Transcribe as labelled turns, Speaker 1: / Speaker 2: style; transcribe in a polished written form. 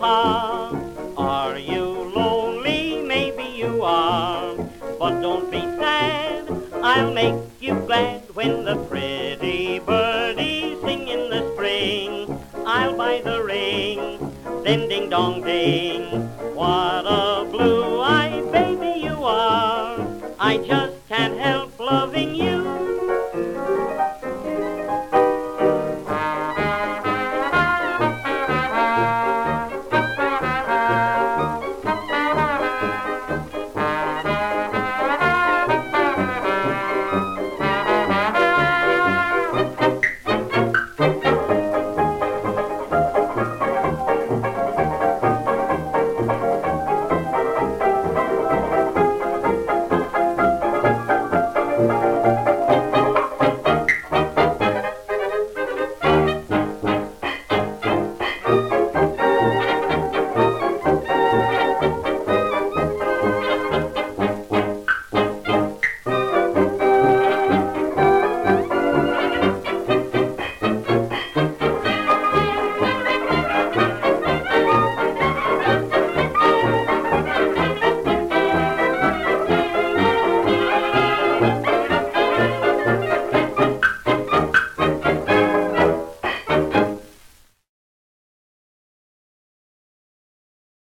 Speaker 1: ha. Are you lonely? Maybe you are. But don't be sad, I'll make you glad when the pretty birdies sing in the spring. I'll buy the ring, then ding dong ding. What a blue-eyed baby you are. I just